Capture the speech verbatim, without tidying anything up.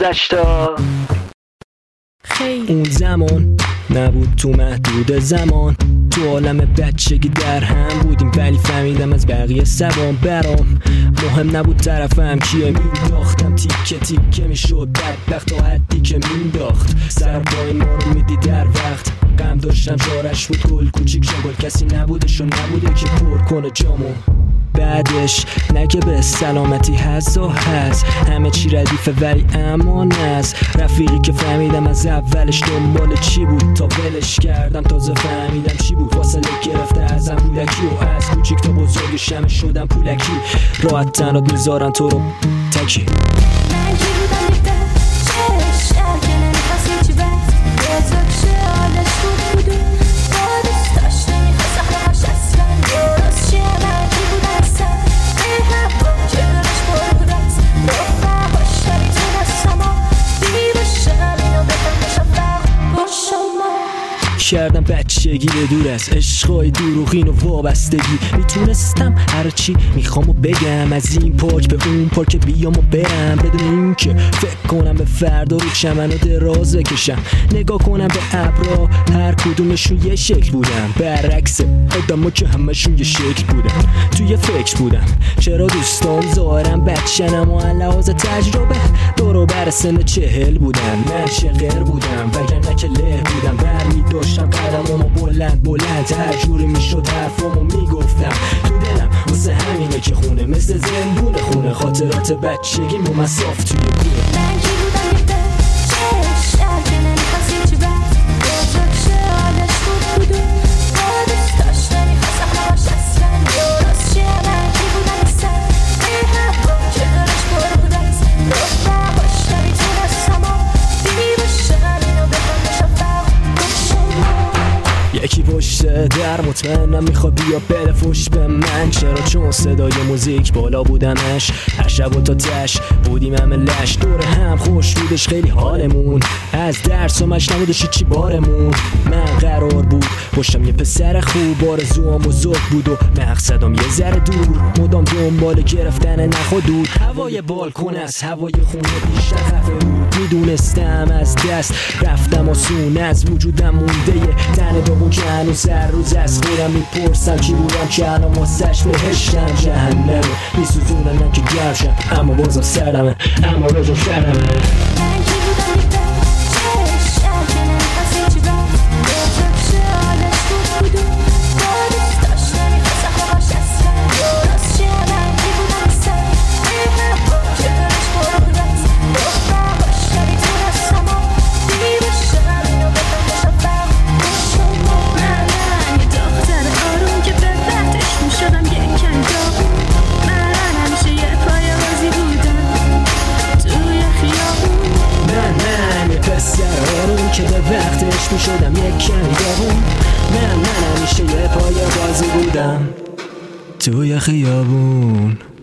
گذشتا. خیلی اون زمان نبود تو محدود زمان، تو عالم بچگی در هم بودیم، ولی فهمیدم از بقیه سبام برام مهم نبود طرفم کیه. مینداختم تیکه تیکه میشد بدبخت تا حدی که مینداخت سر پای ما رو میدی در وقت. غم داشتم شارش بود گل کوچیک شگل، کسی نبودش و نبوده که پر کنه جامو. بعدش نگه به سلامتی هست و هست، همه چی ردیفه ولی امان است. رفیقی که فهمیدم از اولش دنبال چی بود، تا ولش کردم تازه فهمیدم چی بود. فاصله گرفته ازم کودکی و از کوچیک تا بزرگ شمه شدم پولکی. راحت تنات میذارن تو رو تکی. من کی بودم دیگه چش شهر که نمیخواست هیچی بد بزرگ شه آدش بود بودون با دوست داشت نمیخواست همهاش اصلا درست چیه. من کی بودم اصلا به هوا که دارش پر بود از رفا باشه میتونستم و بی باشم اینو بکن باشم فرق با شما. کردم بچگی به دور از عشقای دروغین و وابستگی. میتونستم هرچی میخوامو بگم، از این پارک به اون پارک بیام و برم، بدون این که فکر کنم به فردا رو چمن و دراز بکشم. نگاه کنم به ابرا هر کدومشون یه شکل بودن، برعکس آدما که همشون یه شکل بودن. توی فکر بودم چرا دوستان ظاهرم بچنم و لحاظ تجربه دورو بر سن چهل بودن. من شقر بودم وگرنه که له بودم، برمی داشتم قدمامو بلند بلند، هر جوری میشد حرفامو میگفتم تو دلم. واسه همینه که خونه مثل زندونه، خونه خاطرات بچگی مو مساف توی کوره. من کی بودم دیگه چش شهر که نمیخواست هیچی بد بزرگ شه آدش بود بودون با دوست داشت نمیخواست همهاش اصلا درست چیه. من کی بودم اصلا به هوا که دارش پر بود از رفا باشه میتونستم و بی باشم اینو بکن باشم فرق با شما. یکی پشت در مطمئنم میخواد بیا بده فوش به من. چرا؟ چون صدای موزیک بالا بودمش، هر شب و تا تش بودیم همه لش، دور هم خوش بودش خیلی حالمون، از درس و مش نبودش چی بارمون. من قرار بود پشتم یه پسر خوب، آرزوام بزرگ بود و مقصدم یه ذره دور، مدام دنبال گرفتن نخود دود. هوای بالکن از هوای خونه بیشتر خفه بود، میدونستم از دست رفتم آسون، از وجودم مونده یه تن داغون که هنوز هر روز از خودم میپرسم کی بودم که الان واسش بهشتم. جهنم میسوزونم که گرشم اما بازم سردمه، اما رجم شرمه. من کی بودم دیگه چش شهر که نمیخواست هیچی بد بزرگ شه آدش بود بودون با دوست داشت نمیخواست همهاش اصلا درست چیه. من کی بودم اصلا به هوا که دارش پر بود از رفا باشه میتونستم و بی باشم اینو بکن باشم فرق با شما. من یه دختر آروم که به وقتش میشدم یک کمی داغون. من همیشه یه پایه بازی بودم توی خیابون. من من یه پسر آروم که به وقتش میشدم یک کمی داغون. من من همیشه یه پایه بازی بودم توی خیابون.